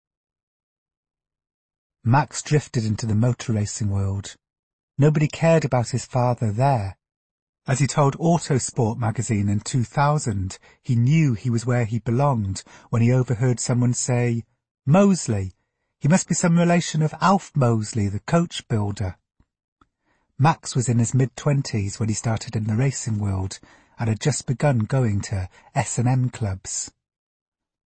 Max drifted into the motor racing world. Nobody cared about his father there. As he told Autosport magazine in 2000, he knew he was where he belonged when he overheard someone say, "Mosley. He must be some relation of Alf Mosley, the coach builder." Max was in his mid-20s when he started in the racing world and had just begun going to S&M clubs.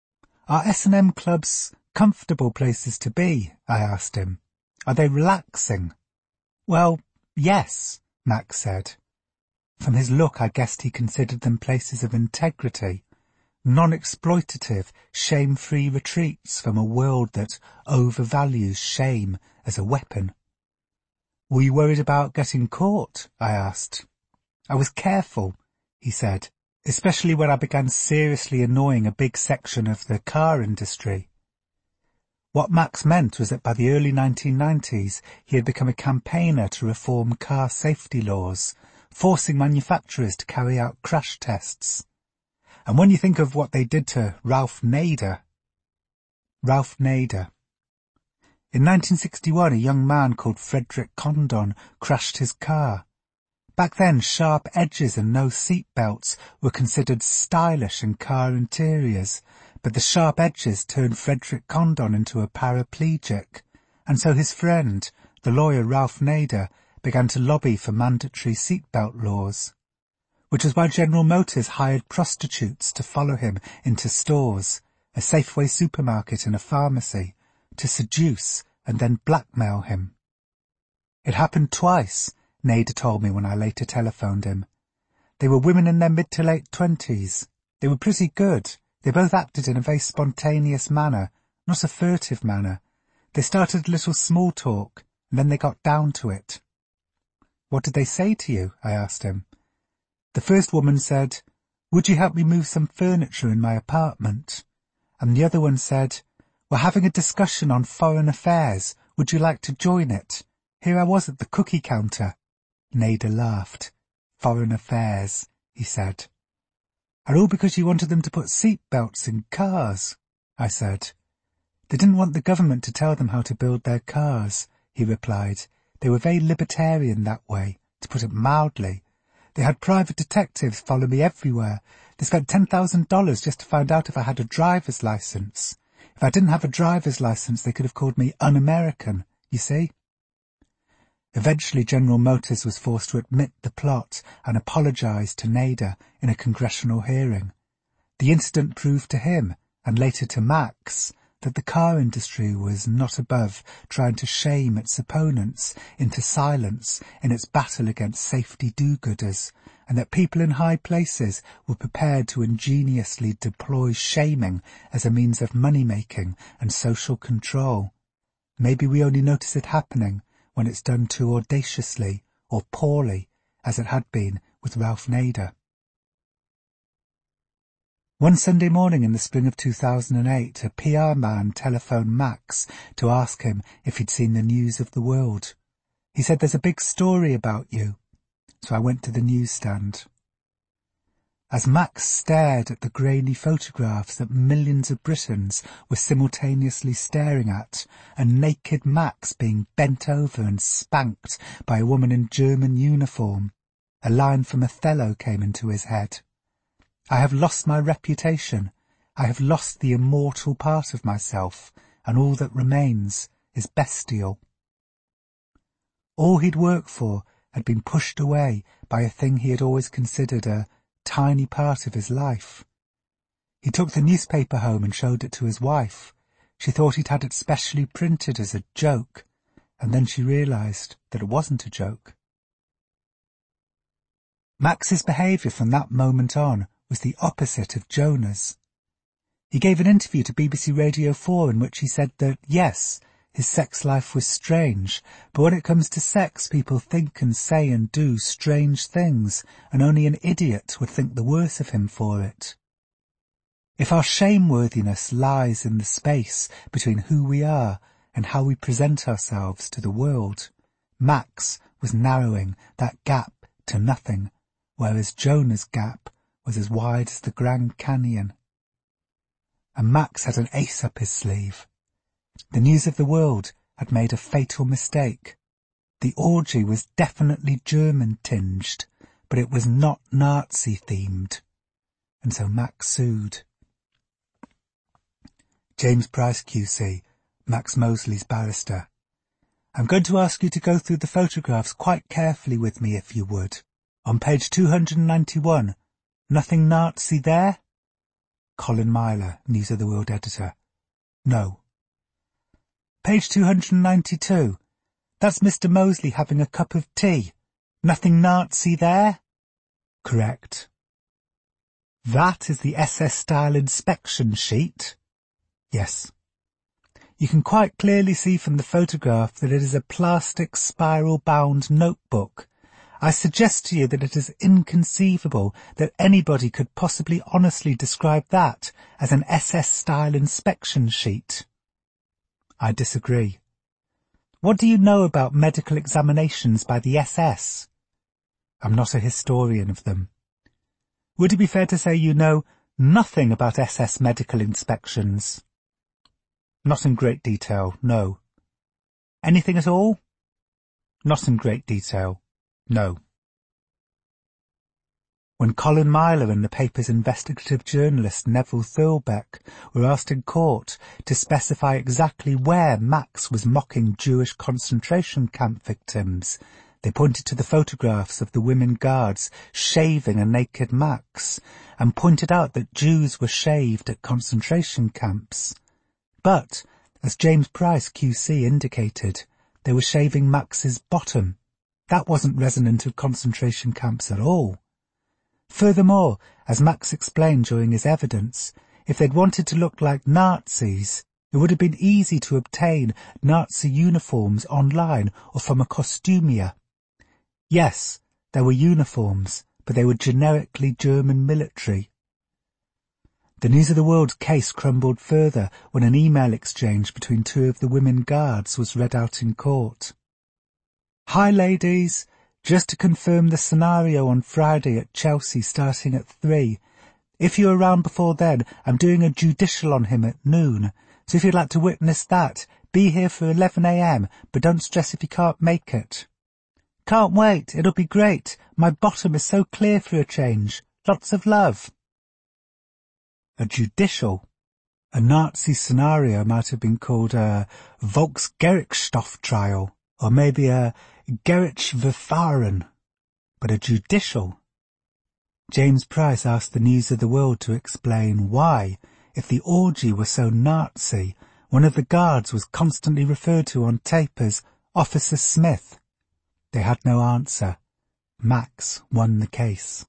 Are S&M clubs comfortable places to be? I asked him. Are they relaxing? Well, yes, Max said. From his look I guessed he considered them places of integrity, non-exploitative, shame-free retreats from a world that overvalues shame as a weapon. Were you worried about getting caught? I asked. I was careful, he said, especially when I began seriously annoying a big section of the car industry. What Max meant was that by the early 1990s he had become a campaigner to reform car safety laws, forcing manufacturers to carry out crash tests. And when you think of what they did to Ralph Nader. In 1961, a young man called Frederick Condon crashed his car. Back then, sharp edges and no seat belts were considered stylish in car interiors, but the sharp edges turned Frederick Condon into a paraplegic, and so his friend, the lawyer Ralph Nader, began to lobby for mandatory seatbelt laws, which is why General Motors hired prostitutes to follow him into stores, a Safeway supermarket and a pharmacy, to seduce and then blackmail him. It happened twice, Nader told me when I later telephoned him. They were women in their mid to late 20s. They were pretty good. They both acted in a very spontaneous manner, not a furtive manner. They started a little small talk, and then they got down to it. What did they say to you? I asked him. The first woman said, "Would you help me move some furniture in my apartment?" And the other one said, "We're having a discussion on foreign affairs. Would you like to join it?" Here I was at the cookie counter. Nader laughed. "Foreign affairs," he said. "And all because you wanted them to put seat belts in cars," I said. "They didn't want the government to tell them how to build their cars," he replied. "They were very libertarian that way, to put it mildly. They had private detectives follow me everywhere. They spent $10,000 just to find out if I had a driver's license. If I didn't have a driver's license, they could have called me un-American, you see?" Eventually General Motors was forced to admit the plot and apologize to Nader in a congressional hearing. The incident proved to him, and later to Max, that the car industry was not above trying to shame its opponents into silence in its battle against safety do-gooders, and that people in high places were prepared to ingeniously deploy shaming as a means of money-making and social control. Maybe we only notice it happening when it's done too audaciously or poorly, as it had been with Ralph Nader. One Sunday morning in the spring of 2008, a PR man telephoned Max to ask him if he'd seen the News of the World. He said, "There's a big story about you." So I went to the newsstand. As Max stared at the grainy photographs that millions of Britons were simultaneously staring at, and naked Max being bent over and spanked by a woman in German uniform, a line from Othello came into his head. "I have lost my reputation. I have lost the immortal part of myself, and all that remains is bestial." All he'd worked for had been pushed away by a thing he had always considered a tiny part of his life. He took the newspaper home and showed it to his wife. She thought he'd had it specially printed as a joke, and then she realized that it wasn't a joke. Max's behaviour from that moment on was the opposite of Jonah's. He gave an interview to BBC Radio 4 in which he said that, yes, his sex life was strange, but when it comes to sex, people think and say and do strange things, and only an idiot would think the worse of him for it. If our shameworthiness lies in the space between who we are and how we present ourselves to the world, Max was narrowing that gap to nothing, whereas Jonah's gap was as wide as the Grand Canyon. And Max had an ace up his sleeve. The News of the World had made a fatal mistake. The orgy was definitely German-tinged, but it was not Nazi-themed. And so Max sued. James Price QC, Max Mosley's barrister. "I'm going to ask you to go through the photographs quite carefully with me, if you would. On page 291, nothing Nazi there?" Colin Myler, News of the World editor. No. Page 292. That's Mr. Mosley having a cup of tea. Nothing Nazi there? Correct. That is the SS-style inspection sheet? Yes. You can quite clearly see from the photograph that it is a plastic spiral-bound notebook. I suggest to you that it is inconceivable that anybody could possibly honestly describe that as an SS-style inspection sheet. I disagree. What do you know about medical examinations by the SS? I'm not a historian of them. Would it be fair to say you know nothing about SS medical inspections? Not in great detail, no. Anything at all? Not in great detail, no. When Colin Myler and the paper's investigative journalist Neville Thurlbeck were asked in court to specify exactly where Max was mocking Jewish concentration camp victims, they pointed to the photographs of the women guards shaving a naked Max and pointed out that Jews were shaved at concentration camps. But, as James Price QC indicated, they were shaving Max's bottom. That wasn't resonant of concentration camps at all. Furthermore, as Max explained during his evidence, if they'd wanted to look like Nazis, it would have been easy to obtain Nazi uniforms online or from a costumier. Yes, there were uniforms, but they were generically German military. The News of the World case crumbled further when an email exchange between two of the women guards was read out in court. Hi ladies, just to confirm the scenario on Friday at Chelsea starting at 3. If you're around before then, I'm doing a judicial on him at noon, so if you'd like to witness that, be here for 11 a.m, but don't stress if you can't make it. Can't wait, it'll be great. My bottom is so clear for a change. Lots of love. A judicial. A Nazi scenario might have been called a Volksgerichtshof trial, or maybe a Gerichtsverfahren. But a judicial. James Price asked the News of the World to explain why, if the orgy were so Nazi, one of the guards was constantly referred to on tape as Officer Smith. They had no answer. Max won the case.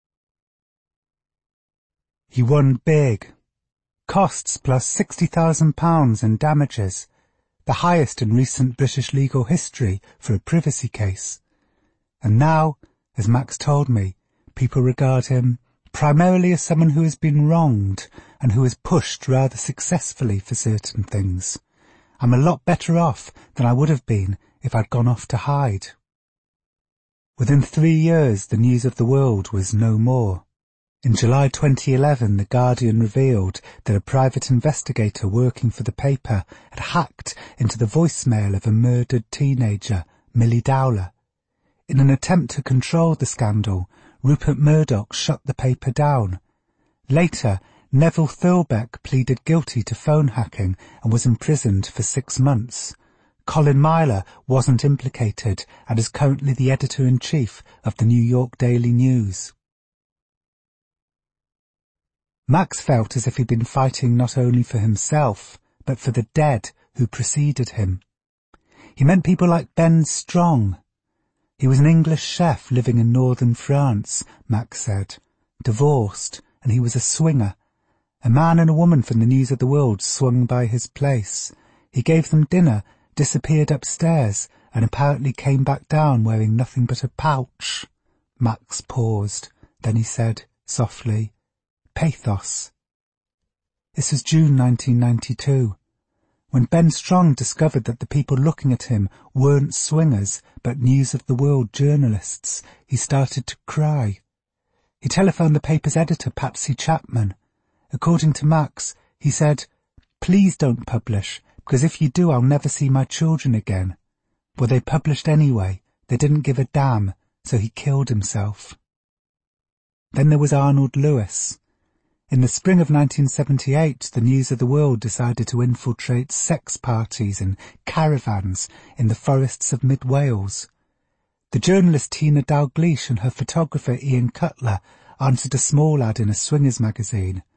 He won big. Costs plus £60,000 in damages, the highest in recent British legal history for a privacy case. And now, as Max told me, people regard him primarily as someone who has been wronged and who has pushed rather successfully for certain things. I'm a lot better off than I would have been if I'd gone off to hide. Within 3 years, the News of the World was no more. In July 2011, The Guardian revealed that a private investigator working for the paper had hacked into the voicemail of a murdered teenager, Millie Dowler. In an attempt to control the scandal, Rupert Murdoch shut the paper down. Later, Neville Thurlbeck pleaded guilty to phone hacking and was imprisoned for 6 months. Colin Myler wasn't implicated and is currently the editor-in-chief of the New York Daily News. Max felt as if he'd been fighting not only for himself, but for the dead who preceded him. He meant people like Ben Strong. He was an English chef living in northern France, Max said, divorced, and he was a swinger. A man and a woman from the News of the World swung by his place. He gave them dinner, disappeared upstairs, and apparently came back down wearing nothing but a pouch. Max paused. Then he said, softly, pathos. This was June 1992. When Ben Strong discovered that the people looking at him weren't swingers, but News of the World journalists, he started to cry. He telephoned the paper's editor, Patsy Chapman. According to Max, he said, "Please don't publish, because if you do, I'll never see my children again." Well, they published anyway. They didn't give a damn, so he killed himself. Then there was Arnold Lewis. In the spring of 1978, the News of the World decided to infiltrate sex parties and caravans in the forests of mid-Wales. The journalist Tina Dalgleish and her photographer Ian Cutler answered a small ad in a swingers magazine.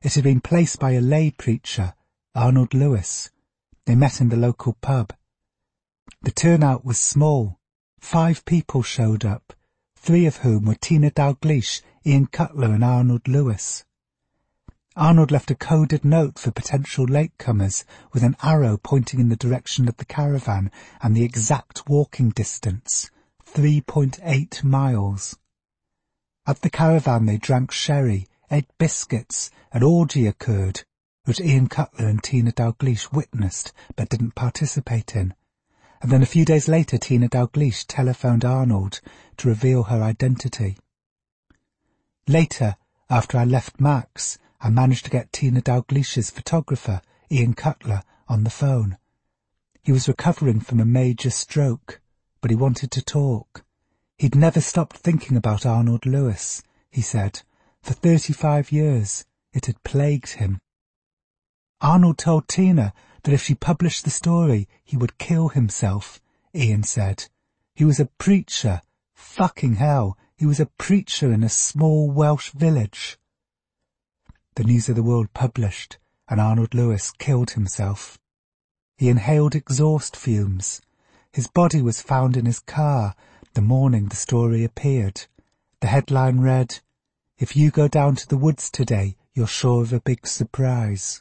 It had been placed by a lay preacher, Arnold Lewis. They met in the local pub. The turnout was small. 5 people showed up, 3 of whom were Tina Dalgleish, Ian Cutler and Arnold Lewis. Arnold left a coded note for potential latecomers with an arrow pointing in the direction of the caravan and the exact walking distance, 3.8 miles. At the caravan they drank sherry, ate biscuits, an orgy occurred, which Ian Cutler and Tina Dalgleish witnessed but didn't participate in. And then a few days later Tina Dalgleish telephoned Arnold to reveal her identity. Later, after I left Max, I managed to get Tina Dalgleish's photographer, Ian Cutler, on the phone. He was recovering from a major stroke, but he wanted to talk. He'd never stopped thinking about Arnold Lewis, he said. For 35 years, it had plagued him. Arnold told Tina that if she published the story, he would kill himself, Ian said. He was a preacher. Fucking hell, he was a preacher in a small Welsh village. The News of the World published, and Arnold Lewis killed himself. He inhaled exhaust fumes. His body was found in his car the morning the story appeared. The headline read, "If you go down to the woods today, you're sure of a big surprise."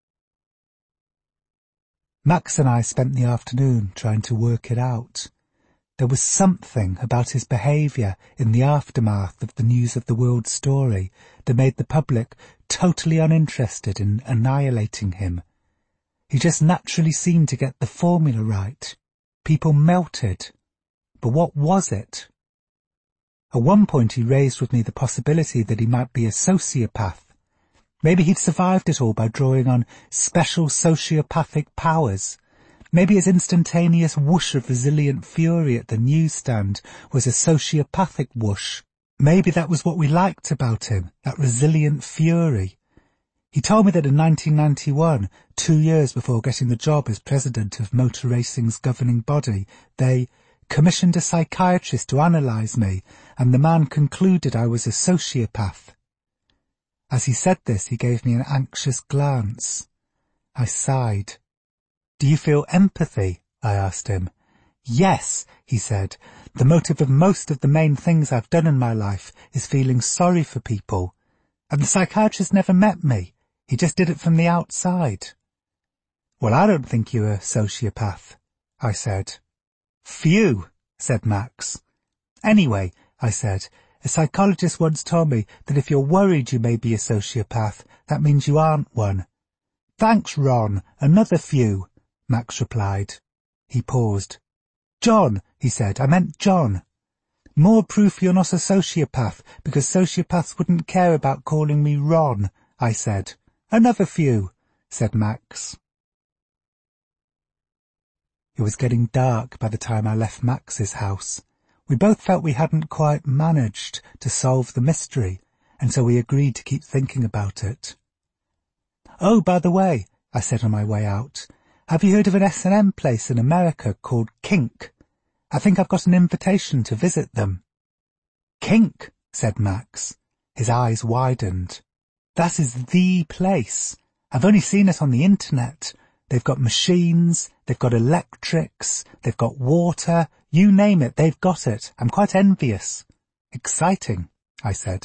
Max and I spent the afternoon trying to work it out. There was something about his behaviour in the aftermath of the News of the World story that made the public totally uninterested in annihilating him. He just naturally seemed to get the formula right. People melted. But what was it? At one point he raised with me the possibility that he might be a sociopath. Maybe he'd survived it all by drawing on special sociopathic powers. Maybe his instantaneous whoosh of resilient fury at the newsstand was a sociopathic whoosh. Maybe that was what we liked about him, that resilient fury. He told me that in 1991, 2 years before getting the job as president of motor racing's governing body, they commissioned a psychiatrist to analyse me, and the man concluded I was a sociopath. As he said this, he gave me an anxious glance. I sighed. "Do you feel empathy?" I asked him. "Yes," he said. "The motive of most of the main things I've done in my life is feeling sorry for people. And the psychiatrist never met me. He just did it from the outside." "Well, I don't think you're a sociopath," I said. "Phew," said Max. "Anyway," I said, "a psychologist once told me that if you're worried you may be a sociopath, that means you aren't one." "Thanks, Ron. Another few," Max replied. He paused. "John," he said. "I meant John. More proof you're not a sociopath, because sociopaths wouldn't care about calling me Ron," I said. "Another few," said Max. It was getting dark by the time I left Max's house. We both felt we hadn't quite managed to solve the mystery, and so we agreed to keep thinking about it. "Oh, by the way," I said on my way out, "have you heard of an S&M place in America called Kink? I think I've got an invitation to visit them." "Kink," said Max. His eyes widened. "That is the place. I've only seen it on the internet. They've got machines, they've got electrics, they've got water, you name it, they've got it. I'm quite envious." "Exciting," I said.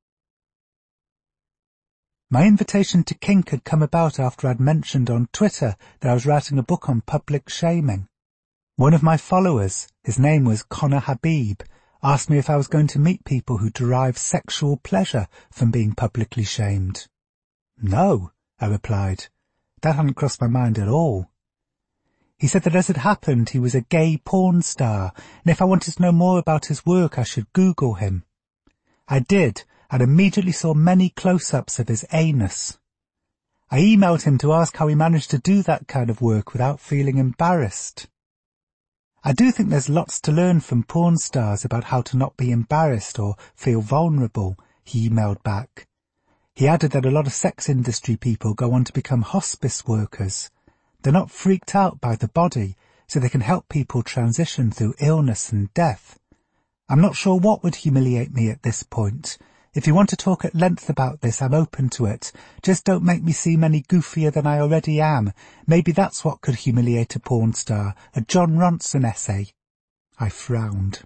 My invitation to Kink had come about after I'd mentioned on Twitter that I was writing a book on public shaming. One of my followers, his name was Connor Habib, asked me if I was going to meet people who derive sexual pleasure from being publicly shamed. "No," I replied. That hadn't crossed my mind at all. He said that as it happened he was a gay porn star, and if I wanted to know more about his work I should Google him. I did, and immediately saw many close-ups of his anus. I emailed him to ask how he managed to do that kind of work without feeling embarrassed. "I do think there's lots to learn from porn stars about how to not be embarrassed or feel vulnerable," he emailed back. He added that a lot of sex industry people go on to become hospice workers. They're not freaked out by the body, so they can help people transition through illness and death. "I'm not sure what would humiliate me at this point. If you want to talk at length about this, I'm open to it. Just don't make me seem any goofier than I already am. Maybe that's what could humiliate a porn star, a John Ronson essay. I frowned.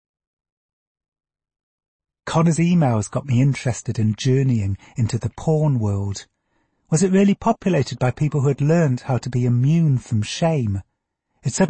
Connor's emails got me interested in journeying into the porn world. Was it really populated by people who had learned how to be immune from shame? It suddenly